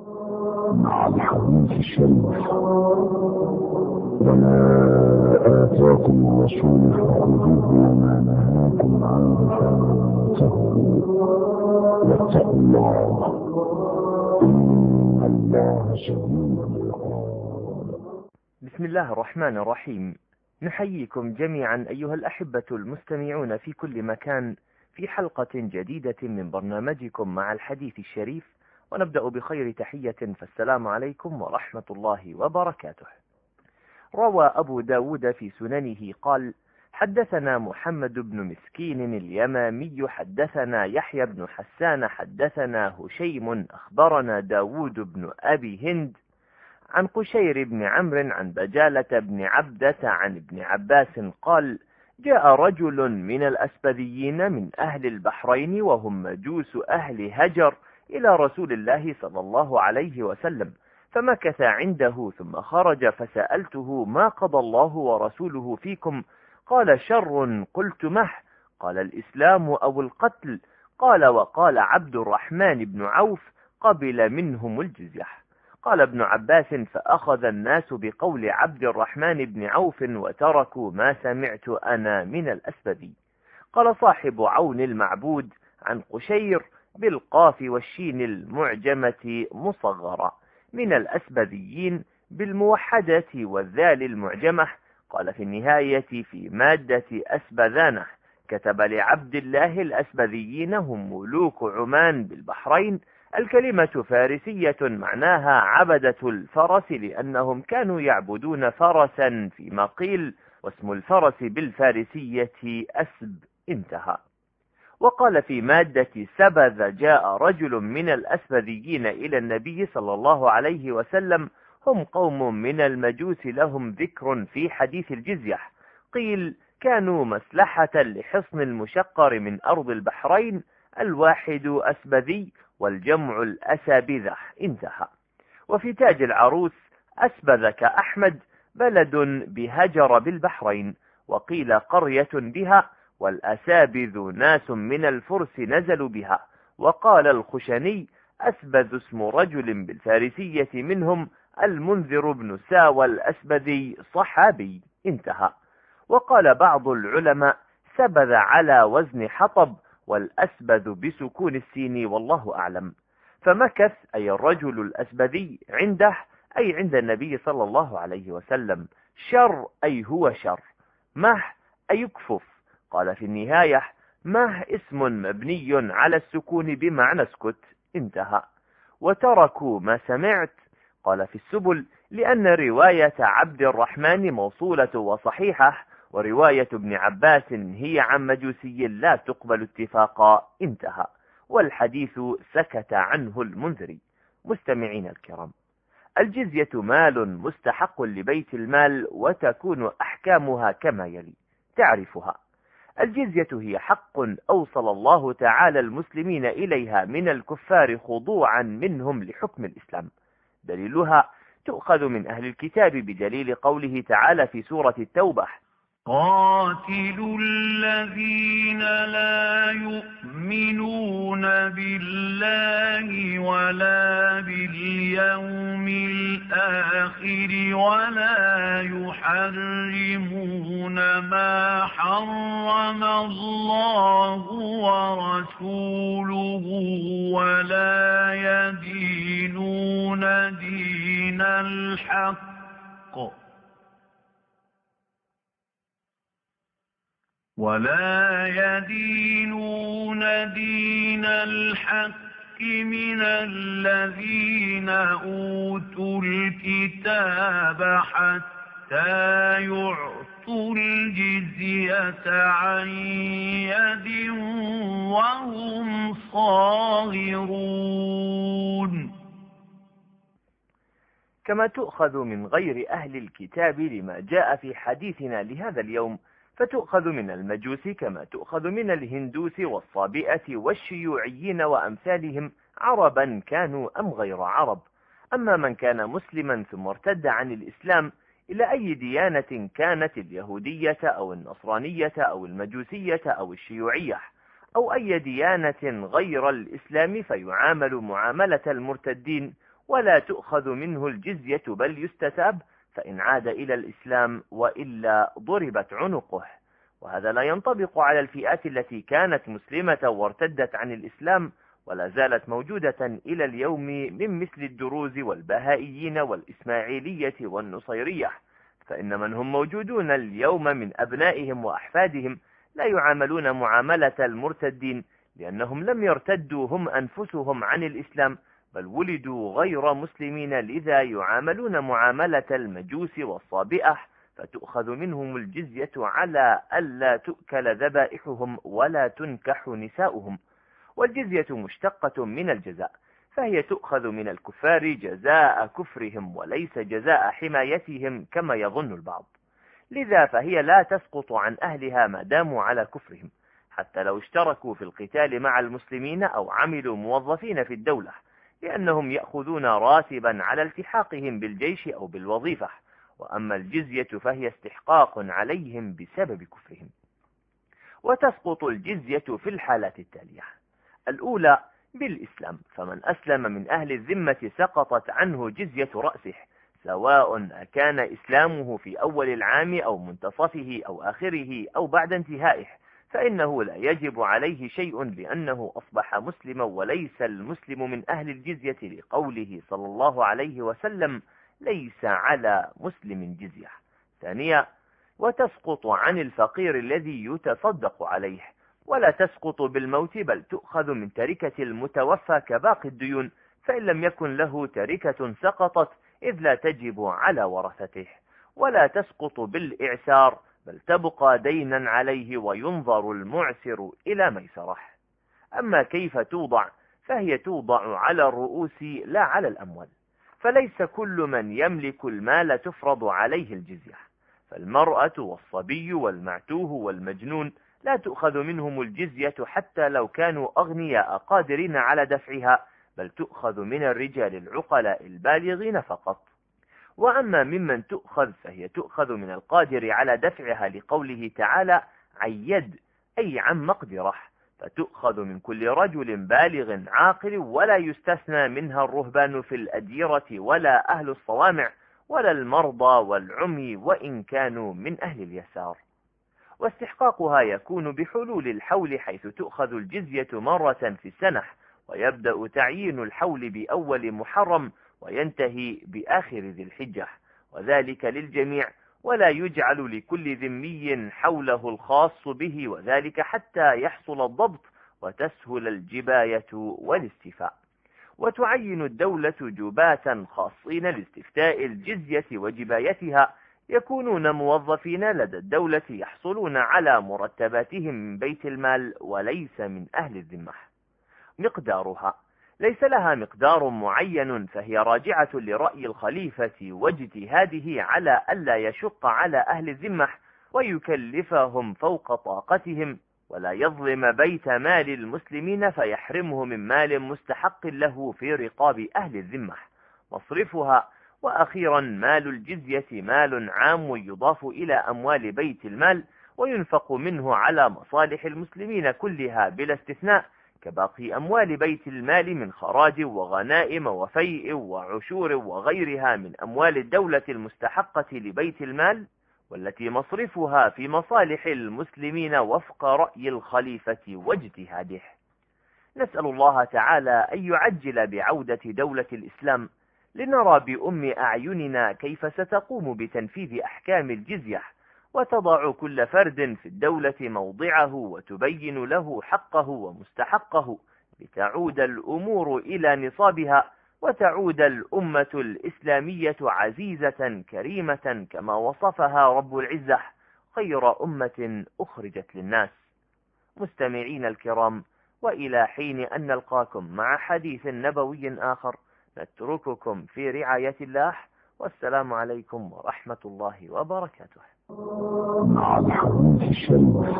مع الحديث الشريف. وما آتاكم الرسول فخذوه وما نهاكم عنه فانتهوا واتقوا الله إن الله شديد العقاب. بسم الله الرحمن الرحيم. نحييكم جميعا أيها الأحبة المستمعون في كل مكان في حلقة جديدة من برنامجكم مع الحديث الشريف، ونبدأ بخير تحية، فالسلام عليكم ورحمة الله وبركاته. روى أبو داود في سننه قال: حدثنا محمد بن مسكين اليمامي حدثنا يحيى بن حسان حدثنا هشيم أخبرنا داود بن أبي هند عن قشير بن عمرو عن بجالة بن عبدة عن ابن عباس قال: جاء رجل من الأسبذيين من أهل البحرين وهم مجوس أهل هجر إلى رسول الله صلى الله عليه وسلم، فمكث عنده ثم خرج، فسألته: ما قضى الله ورسوله فيكم؟ قال: شر. قلت: مه؟ قال: الإسلام أو القتل؟ قال: وقال عبد الرحمن بن عوف: قبل منهم الجزية. قال ابن عباس: فأخذ الناس بقول عبد الرحمن بن عوف وتركوا ما سمعت أنا من الأسبذي. قال صاحب عون المعبود عن قشير بالقاف والشين المعجمة مصغرة من الأسبذيين بالموحدة والذال المعجمة. قال في النهاية في مادة أسبذانة: كتب لعبد الله الأسبذيين هم ملوك عمان بالبحرين. الكلمة فارسية معناها عبدة الفرس، لأنهم كانوا يعبدون فرسا فيما قيل، واسم الفرس بالفارسية أسب. انتهى. وقال في مادة سبذ: جاء رجل من الأسبذيين إلى النبي صلى الله عليه وسلم، هم قوم من المجوس لهم ذكر في حديث الجزية. قيل: كانوا مسلحة لحصن المشقر من أرض البحرين، الواحد أسبذي والجمع الأسابذة. انتهى. وفي تاج العروس: أسبذك أحمد بلد بهجر بالبحرين، وقيل قرية بها، والأسابذ ناس من الفرس نزلوا بها. وقال الخشني: أسبذ اسم رجل بالفارسية منهم المنذر بن ساوى الأسبذي صحابي. انتهى. وقال بعض العلماء: سبذ على وزن حطب، والأسبذ بسكون السين، والله أعلم. فمكث أي الرجل الأسبذي عنده، أي عند النبي صلى الله عليه وسلم. شر أي هو شر. مه أي يكفف. قال في النهاية: مه اسم مبني على السكون بمعنى اسكت. انتهى. وتركوا ما سمعت. قال في السبل: لأن رواية عبد الرحمن موصولة وصحيحة، ورواية ابن عباس هي عن مجوسي لا تقبل اتفاقا. انتهى. والحديث سكت عنه المنذري. مستمعين الكرام، الجزية مال مستحق لبيت المال، وتكون أحكامها كما يلي. تعرفها: الجزية هي حق أوصل الله تعالى المسلمين إليها من الكفار خضوعا منهم لحكم الإسلام. دليلها: تؤخذ من أهل الكتاب بدليل قوله تعالى في سورة التوبة: قاتلوا الذين لا يؤمنون بالله ولا باليوم الآخر ولا يحرمون ما حرم الله ورسوله ولا يدينون دين الحق من الذين أوتوا الكتاب حتى يعطوا الجزية عن يد وهم صاغرون. كما تؤخذ من غير أهل الكتاب لما جاء في حديثنا لهذا اليوم، فتؤخذ من المجوس كما تؤخذ من الهندوس والصابئة والشيوعيين وأمثالهم، عربا كانوا أم غير عرب. أما من كان مسلما ثم ارتد عن الإسلام إلى أي ديانة كانت، اليهودية أو النصرانية أو المجوسية أو الشيوعية أو أي ديانة غير الإسلام، فيعامل معاملة المرتدين ولا تؤخذ منه الجزية بل يستتاب، فإن عاد إلى الإسلام وإلا ضربت عنقه. وهذا لا ينطبق على الفئات التي كانت مسلمة وارتدت عن الإسلام ولا زالت موجودة إلى اليوم، من مثل الدروز والبهائيين والإسماعيلية والنصيرية، فإن من هم موجودون اليوم من أبنائهم وأحفادهم لا يعاملون معاملة المرتدين، لأنهم لم يرتدوا هم أنفسهم عن الإسلام، بل ولدوا غير مسلمين، لذا يعاملون معاملة المجوس والصابئة، فتؤخذ منهم الجزية على ألا تؤكل ذبائحهم ولا تنكح نساؤهم. والجزية مشتقة من الجزاء، فهي تؤخذ من الكفار جزاء كفرهم وليس جزاء حمايتهم كما يظن البعض، لذا فهي لا تسقط عن أهلها ما داموا على كفرهم، حتى لو اشتركوا في القتال مع المسلمين أو عملوا موظفين في الدولة، لأنهم يأخذون راتبا على التحاقهم بالجيش أو بالوظيفة. وأما الجزية فهي استحقاق عليهم بسبب كفرهم. وتسقط الجزية في الحالات التالية: الأولى بالإسلام، فمن أسلم من أهل الذمة سقطت عنه جزية رأسه، سواء أكان إسلامه في أول العام أو منتصفه أو آخره أو بعد انتهائه، فإنه لا يجب عليه شيء لأنه أصبح مسلما، وليس المسلم من أهل الجزية، لقوله صلى الله عليه وسلم: ليس على مسلم جزية. ثانيا: وتسقط عن الفقير الذي يتصدق عليه، ولا تسقط بالموت، بل تؤخذ من تركة المتوفى كباقي الديون، فإن لم يكن له تركة سقطت، إذ لا تجب على ورثته. ولا تسقط بالإعسار، بل تبقى دينا عليه وينظر المعسر إلى ميسره. أما كيف توضع، فهي توضع على الرؤوس لا على الأموال، فليس كل من يملك المال تفرض عليه الجزية، فالمرأة والصبي والمعتوه والمجنون لا تؤخذ منهم الجزية حتى لو كانوا أغنياء قادرين على دفعها، بل تؤخذ من الرجال العقلاء البالغين فقط. وأما ممن تؤخذ فهي تؤخذ من القادر على دفعها، لقوله تعالى: عيد، أي عن مقدره، فتؤخذ من كل رجل بالغ عاقل، ولا يستثنى منها الرهبان في الأديرة ولا أهل الصوامع ولا المرضى والعمي وإن كانوا من أهل اليسار. واستحقاقها يكون بحلول الحول، حيث تؤخذ الجزية مرة في السنة، ويبدأ تعيين الحول بأول محرم وينتهي بآخر ذي الحجة، وذلك للجميع، ولا يجعل لكل ذمي حوله الخاص به، وذلك حتى يحصل الضبط وتسهل الجباية والاستيفاء. وتعين الدولة جباة خاصين لاستفتاء الجزية وجبايتها، يكونون موظفين لدى الدولة يحصلون على مرتباتهم من بيت المال وليس من أهل الذمة. مقدارها ليس لها مقدار معين، فهي راجعة لرأي الخليفة واجتهاده على ألا يشق على أهل الذمة ويكلفهم فوق طاقتهم، ولا يظلم بيت مال المسلمين فيحرمه من مال مستحق له في رقاب أهل الذمة. مصرفها. وأخيرا، مال الجزية مال عام يضاف إلى أموال بيت المال، وينفق منه على مصالح المسلمين كلها بلا استثناء، كباقي أموال بيت المال من خراج وغنائم وفيء وعشور وغيرها من أموال الدولة المستحقة لبيت المال، والتي مصرفها في مصالح المسلمين وفق رأي الخليفة واجتهاده. نسأل الله تعالى أن يعجل بعودة دولة الإسلام، لنرى بأم أعيننا كيف ستقوم بتنفيذ أحكام الجزية، وتضع كل فرد في الدولة موضعه وتبين له حقه ومستحقه، لتعود الأمور إلى نصابها، وتعود الأمة الإسلامية عزيزة كريمة كما وصفها رب العزة: خير أمة أخرجت للناس. مستمعين الكرام، وإلى حين أن نلقاكم مع حديث نبوي آخر، نترككم في رعاية الله، والسلام عليكم ورحمة الله وبركاته. مع الحديث الشريف: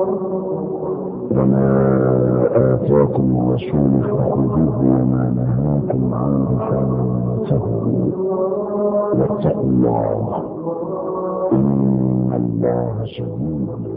وما آتاكم الرسول فخذوه وما نهاكم عنه فانتهوا واتقوا الله إن الله شديد